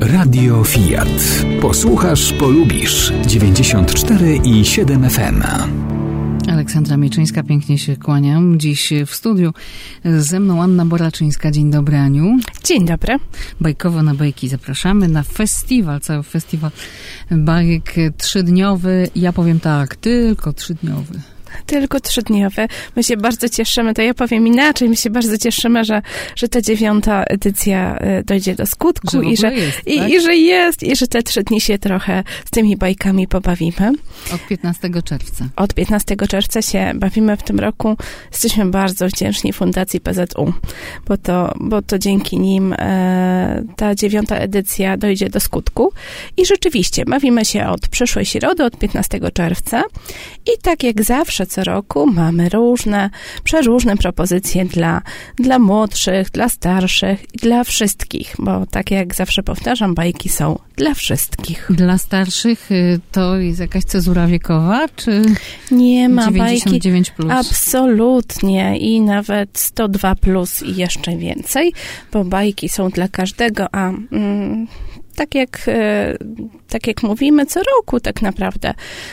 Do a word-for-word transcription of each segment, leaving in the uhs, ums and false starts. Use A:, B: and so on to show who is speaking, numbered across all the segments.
A: Radio Fiat. Posłuchasz, polubisz. dziewięćdziesiąt cztery i siedem F M.
B: Aleksandra Mieczyńska, pięknie się kłaniam. Dziś w studiu ze mną Anna Boraczyńska. Dzień dobry, Aniu.
C: Dzień dobry.
B: Bajkowo na bajki zapraszamy na festiwal, cały festiwal bajek trzydniowy. Ja powiem tak, tylko trzydniowy.
C: Tylko trzydniowy. My się bardzo cieszymy, to ja powiem inaczej, my się bardzo cieszymy, że, że ta dziewiąta edycja dojdzie do skutku i że,
B: jest,
C: i,
B: tak?
C: i że jest, i że te trzy dni się trochę z tymi bajkami pobawimy.
B: Od piętnastego czerwca.
C: Od piętnastego czerwca się bawimy w tym roku. Jesteśmy bardzo wdzięczni Fundacji P Z U, bo to, bo to dzięki nim e, ta dziewiąta edycja dojdzie do skutku. I rzeczywiście bawimy się od przyszłej środy, od piętnastego czerwca i tak jak zawsze co roku mamy różne, przeróżne propozycje dla, dla młodszych, dla starszych i dla wszystkich, bo tak jak zawsze powtarzam, bajki są dla wszystkich.
B: Dla starszych to jest jakaś cezura wiekowa, czy
C: nie ma
B: dziewięćdziesiąt dziewięć
C: bajki?
B: plus?
C: Absolutnie i nawet sto dwa plus i jeszcze więcej, bo bajki są dla każdego, a mm, tak jak, tak jak mówimy co roku tak naprawdę,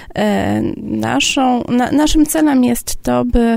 C: naszą, na, naszym celem jest to, by,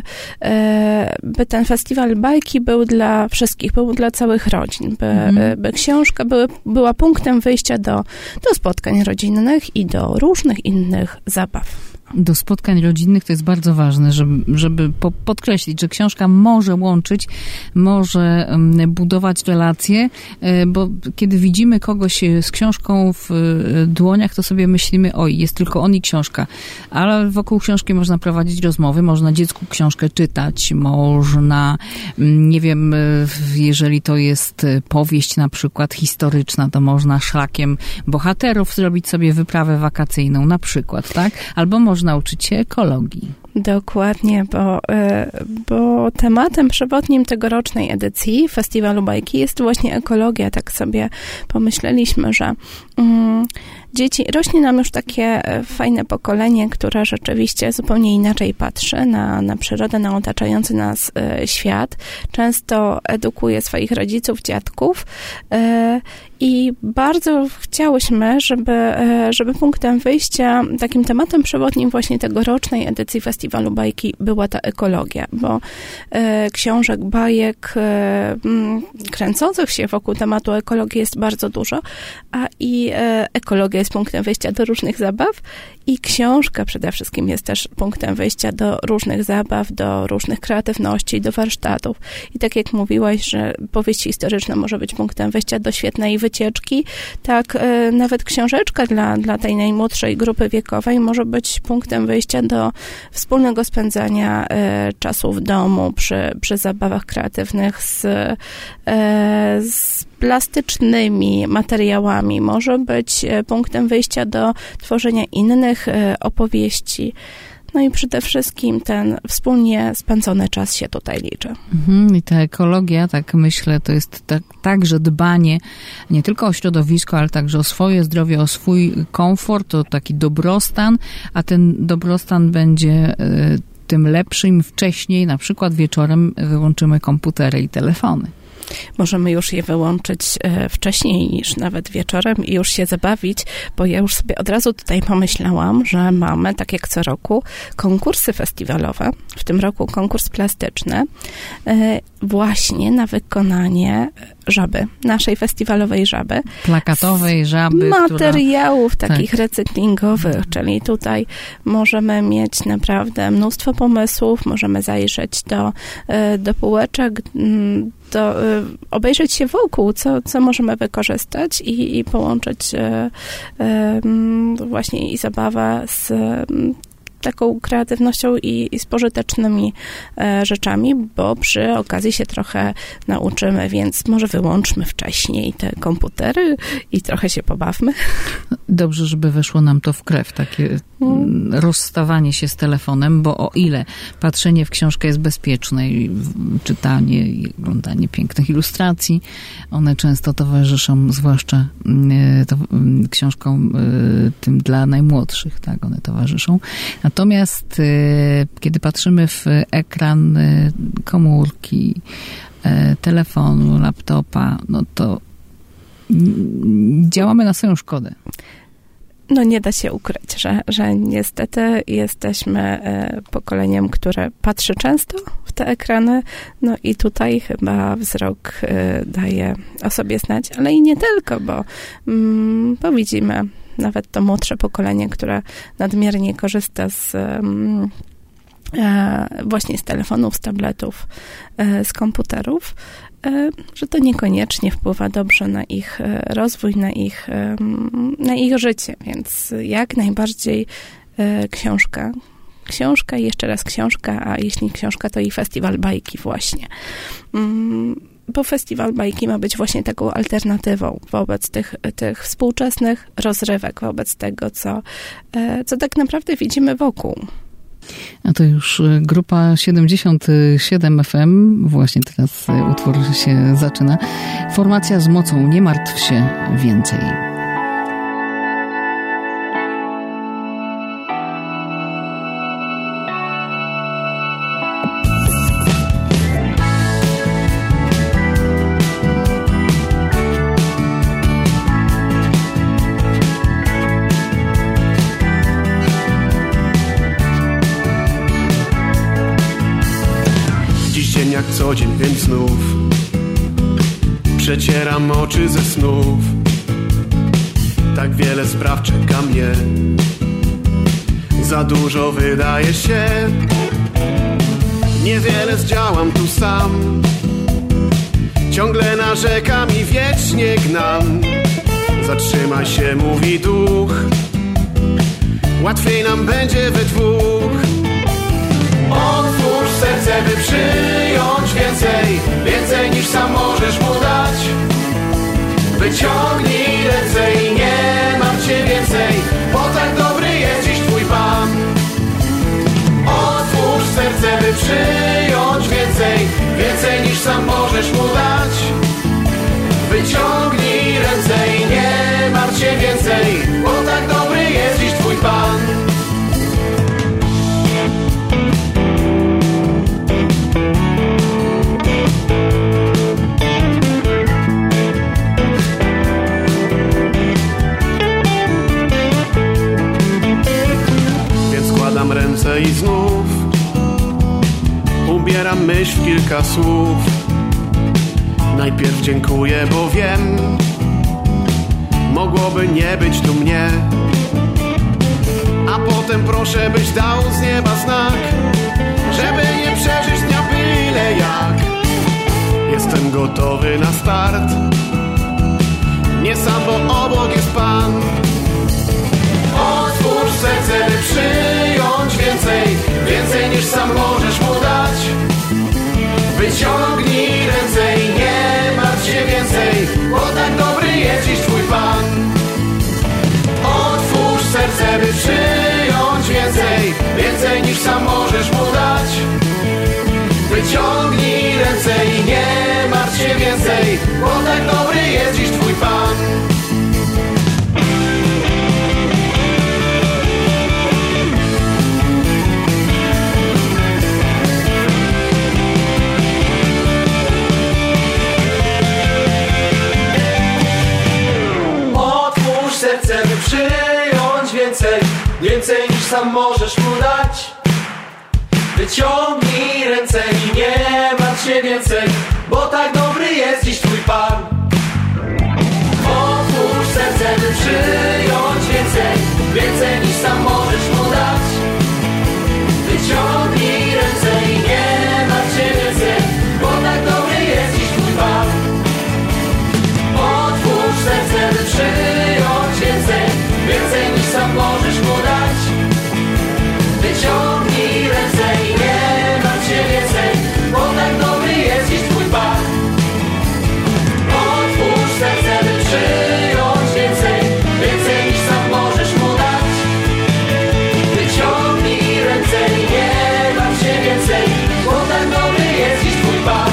C: by ten festiwal bajki był dla wszystkich, był dla całych rodzin, by, mhm. by książka były, była punktem wyjścia do, do spotkań rodzinnych i do różnych innych zabaw.
B: Do spotkań rodzinnych to jest bardzo ważne, żeby, żeby po, podkreślić, że książka może łączyć, może budować relacje, bo kiedy widzimy kogoś z książką w dłoniach, to sobie myślimy, oj, jest tylko on i książka. Ale wokół książki można prowadzić rozmowy, można dziecku książkę czytać, można, nie wiem, jeżeli to jest powieść na przykład historyczna, to można szlakiem bohaterów zrobić sobie wyprawę wakacyjną na przykład, tak? Albo można nauczyć się ekologii.
C: Dokładnie, bo, bo tematem przewodnim tegorocznej edycji Festiwalu Bajki jest właśnie ekologia. Tak sobie pomyśleliśmy, że um, dzieci, rośnie nam już takie fajne pokolenie, które rzeczywiście zupełnie inaczej patrzy na, na przyrodę, na otaczający nas e, świat. Często edukuje swoich rodziców, dziadków e, i bardzo chciałyśmy, żeby, e, żeby punktem wyjścia, takim tematem przewodnim właśnie tegorocznej edycji Festiwalu Bajki była ta ekologia, bo e, książek, bajek e, m, kręcących się wokół tematu ekologii jest bardzo dużo, a i e, ekologia jest punktem wyjścia do różnych zabaw i książka przede wszystkim jest też punktem wyjścia do różnych zabaw, do różnych kreatywności, do warsztatów. I tak jak mówiłaś, że powieść historyczna może być punktem wyjścia do świetnej wycieczki, tak e, nawet książeczka dla, dla tej najmłodszej grupy wiekowej może być punktem wyjścia do wspólnego spędzania e, czasu w domu przy, przy zabawach kreatywnych z, e, z plastycznymi materiałami. Może być e, punktem wyjścia do tworzenia innych e, opowieści. No i przede wszystkim ten wspólnie spędzony czas się tutaj liczy.
B: Mhm, i ta ekologia, tak myślę, to jest tak, także dbanie nie tylko o środowisko, ale także o swoje zdrowie, o swój komfort, o taki dobrostan, a ten dobrostan będzie y, tym lepszy, im wcześniej, na przykład wieczorem wyłączymy komputery i telefony.
C: Możemy już je wyłączyć e, wcześniej niż nawet wieczorem i już się zabawić, bo ja już sobie od razu tutaj pomyślałam, że mamy, tak jak co roku, konkursy festiwalowe. W tym roku konkurs plastyczny e, właśnie na wykonanie żaby, naszej festiwalowej żaby.
B: Plakatowej żaby,
C: materiałów
B: która...
C: takich
B: tak.
C: recyklingowych, czyli tutaj możemy mieć naprawdę mnóstwo pomysłów, możemy zajrzeć do, do półeczek, do, obejrzeć się wokół, co, co możemy wykorzystać i, i połączyć e, e, właśnie i zabawę z taką kreatywnością i, i z pożytecznymi e, rzeczami, bo przy okazji się trochę nauczymy, więc może wyłączmy wcześniej te komputery i trochę się pobawmy.
B: Dobrze, żeby weszło nam to w krew, takie hmm. rozstawanie się z telefonem, bo o ile patrzenie w książkę jest bezpieczne i czytanie i oglądanie pięknych ilustracji, one często towarzyszą, zwłaszcza y, to, y, książkom y, tym dla najmłodszych, tak, one towarzyszą. Natomiast y, kiedy patrzymy w ekran y, komórki, y, telefonu, laptopa, no to działamy na swoją szkodę.
C: No nie da się ukryć, że, że niestety jesteśmy pokoleniem, które patrzy często w te ekrany, no i tutaj chyba wzrok daje o sobie znać, ale i nie tylko, bo, mm, bo widzimy nawet to młodsze pokolenie, które nadmiernie korzysta z mm, właśnie z telefonów, z tabletów, z komputerów, że to niekoniecznie wpływa dobrze na ich rozwój, na ich, na ich życie, więc jak najbardziej książka. Książka i jeszcze raz książka, a jeśli książka, to i festiwal bajki właśnie. Bo festiwal bajki ma być właśnie taką alternatywą wobec tych, tych współczesnych rozrywek, wobec tego, co, co tak naprawdę widzimy wokół.
B: A to już grupa siedemdziesiąt siedem F M, właśnie teraz utwór się zaczyna. Formacja z mocą, nie martw się więcej.
D: Jak co dzień, więc znów przecieram oczy ze snów. Tak wiele spraw czeka mnie, za dużo wydaje się. Niewiele zdziałam tu sam, ciągle narzekam i wiecznie gnam. Zatrzymaj się, mówi duch, łatwiej nam będzie we dwóch. Otwórz serce, by przyjąć więcej, więcej niż sam możesz mu dać. Wyciągnij ręce i nie martw się więcej, bo tak dobry jest dziś Twój Pan. Otwórz serce, by przyjąć więcej, więcej niż sam możesz mu dać. Wyciągnij ręce i nie martw się więcej, bo tak dobry jest dziś Twój Pan. Składam ręce i znów ubieram myśl w kilka słów. Najpierw dziękuję, bo wiem, mogłoby nie być tu mnie. A potem proszę, byś dał z nieba znak, żeby nie przeżyć dnia byle jak. Jestem gotowy na start, nie sam, bo obok jest Pan. Otwórz serce, by przyjąć więcej, więcej niż sam możesz mu dać. Wyciągnij ręce i nie martw się więcej, bo tak dobry jest dziś Twój Pan. Otwórz serce, by przyjąć więcej, więcej niż sam możesz mu dać. Wyciągnij ręce i nie martw się więcej, bo tak dobry jest dziś Twój Pan. Przyjąć więcej, więcej niż sam możesz mu dać. Wyciągnij ręce i nie martw się więcej, bo tak dobry jest dziś Twój Pan. Otwórz serce, by przyjąć więcej, więcej niż sam możesz mu dać. Wyciągnij ręce i nie martw się więcej, bo tak dobry jest dziś Twój Pan. Otwórz serce, by przyjąć więcej, więcej niż sam możesz mu dać. Wyciągnij ręce i nie martw się więcej, bo tak dobry jest dziś Twój Pan. Otwórz serce, by przyjąć więcej, więcej niż sam możesz mu dać. Wyciągnij ręce i nie martw się więcej, bo tak dobry jest dziś Twój Pan.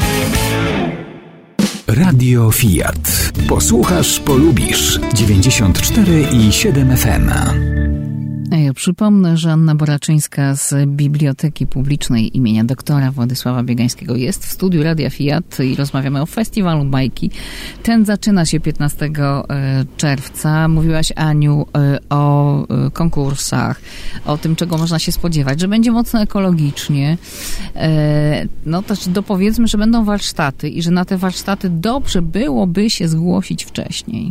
A: Radio Fiat. Posłuchasz, polubisz. dziewięćdziesiąt cztery i siedem F M.
B: Ja przypomnę, że Anna Boraczyńska z Biblioteki Publicznej imienia doktora Władysława Biegańskiego jest w studiu Radia Fiat i rozmawiamy o festiwalu bajki. Ten zaczyna się piętnastego czerwca. Mówiłaś, Aniu, o konkursach, o tym, czego można się spodziewać, że będzie mocno ekologicznie. No też dopowiedzmy, że będą warsztaty i że na te warsztaty dobrze byłoby się zgłosić wcześniej.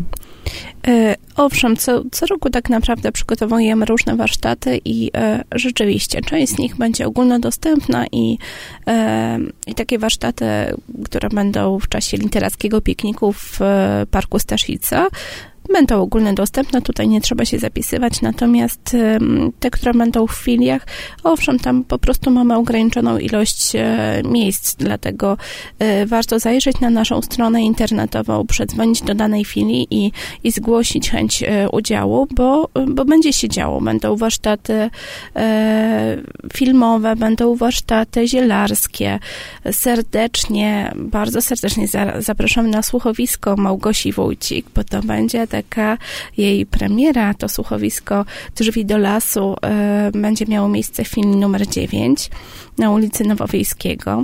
C: Owszem, co, co roku tak naprawdę przygotowujemy różne warsztaty i e, rzeczywiście część z nich będzie ogólnodostępna i, e, i takie warsztaty, które będą w czasie literackiego pikniku w e, Parku Staszica, będą ogólnodostępne, tutaj nie trzeba się zapisywać, natomiast te, które będą w filiach, owszem, tam po prostu mamy ograniczoną ilość miejsc, dlatego warto zajrzeć na naszą stronę internetową, przedzwonić do danej filii i, i zgłosić chęć udziału, bo, bo będzie się działo. Będą warsztaty e, filmowe, będą warsztaty zielarskie. Serdecznie, bardzo serdecznie za, zapraszamy na słuchowisko Małgosi Wójcik, bo to będzie taka jej premiera, to słuchowisko Drzwi do lasu e, będzie miało miejsce w filmie numer dziewięć na ulicy Nowowiejskiego.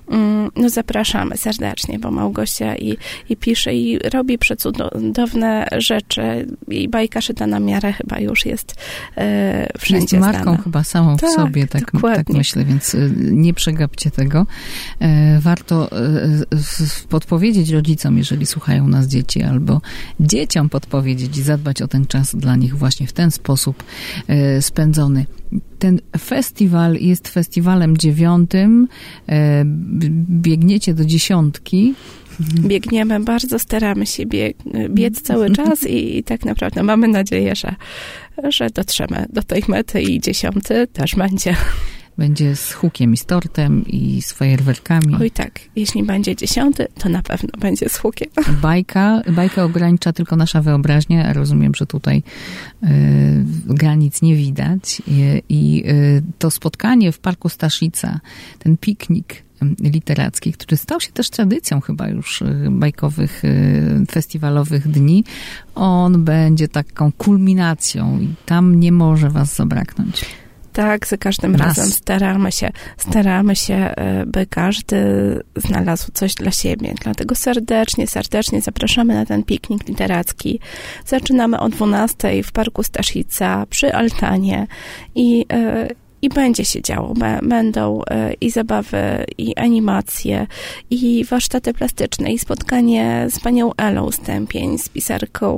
C: No zapraszamy serdecznie, bo Małgosia i, i pisze i robi przecudowne rzeczy. Jej bajka szyta na miarę chyba już jest e, wszędzie
B: jest marką
C: znana.
B: Chyba samą
C: tak,
B: w sobie, tak, tak myślę, więc nie przegapcie tego. E, warto e, podpowiedzieć rodzicom, jeżeli słuchają nas dzieci, albo dzieciom podpowiedzieć i zadbać o ten czas dla nich właśnie w ten sposób e, spędzony. Ten festiwal jest festiwalem dziewiątym. E, biegniecie do dziesiątki.
C: Biegniemy, bardzo staramy się bieg, biec cały czas i, i tak naprawdę mamy nadzieję, że, że dotrzemy do tej mety i dziesiąty też będzie.
B: Będzie z hukiem i z tortem i z fajerwerkami.
C: Oj tak, jeśli będzie dziesiąty, to na pewno będzie z hukiem.
B: Bajka, bajka ogranicza tylko nasza wyobraźnia. Ja rozumiem, że tutaj y, granic nie widać. I, i y, to spotkanie w Parku Staszica, ten piknik literacki, który stał się też tradycją chyba już bajkowych, festiwalowych dni, on będzie taką kulminacją i tam nie może was zabraknąć.
C: Tak, za każdym Raz. razem staramy się, staramy się, by każdy znalazł coś dla siebie. Dlatego serdecznie, serdecznie zapraszamy na ten piknik literacki. Zaczynamy o dwunastej w Parku Staszica przy altanie i I będzie się działo. Będą i zabawy, i animacje, i warsztaty plastyczne, i spotkanie z panią Elą Stępień, z pisarką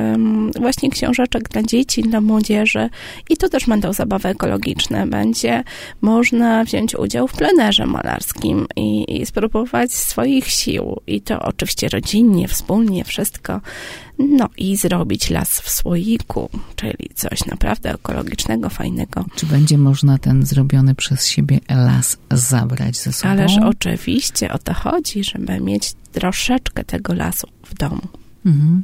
C: właśnie książeczek dla dzieci, dla młodzieży. I to też będą zabawy ekologiczne. Będzie można wziąć udział w plenerze malarskim i, i spróbować swoich sił. I to oczywiście rodzinnie, wspólnie, wszystko. No i zrobić las w słoiku, czyli coś naprawdę ekologicznego, fajnego.
B: Czy będzie można ten zrobiony przez siebie las zabrać ze sobą?
C: Ależ oczywiście o to chodzi, żeby mieć troszeczkę tego lasu w domu.
B: Mhm.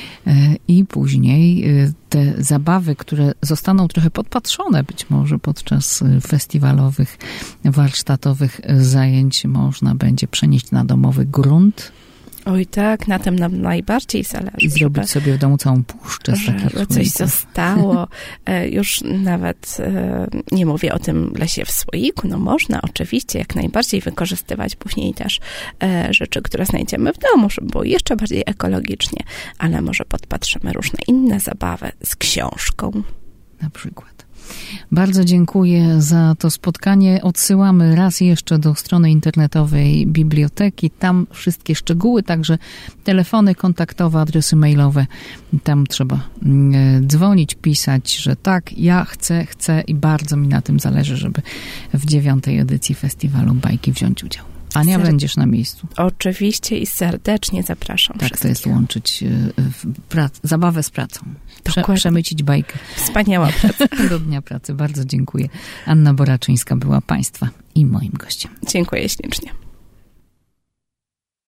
B: I później te zabawy, które zostaną trochę podpatrzone być może podczas festiwalowych, warsztatowych zajęć, można będzie przenieść na domowy grunt.
C: Oj tak, na tym nam najbardziej zależy.
B: I zrobić żeby, sobie w domu całą puszczę z takich
C: żeby coś zostało. Już nawet nie mówię o tym lesie w słoiku. No można oczywiście jak najbardziej wykorzystywać później też rzeczy, które znajdziemy w domu, żeby było jeszcze bardziej ekologicznie. Ale może podpatrzymy różne inne zabawy z książką.
B: Na przykład. Bardzo dziękuję za to spotkanie. Odsyłamy raz jeszcze do strony internetowej biblioteki. Tam wszystkie szczegóły, także telefony kontaktowe, adresy mailowe. Tam trzeba dzwonić, pisać, że tak, ja chcę, chcę i bardzo mi na tym zależy, żeby w dziewiątej edycji Festiwalu Bajki wziąć udział. Ania, Ser- będziesz na miejscu.
C: Oczywiście i serdecznie zapraszam.
B: Tak, to jest łączyć prac- zabawę z pracą. Prze- przemycić bajkę.
C: Wspaniała praca.
B: Do dnia pracy. Bardzo dziękuję. Anna Boraczyńska była Państwa i moim gościem.
C: Dziękuję ślicznie.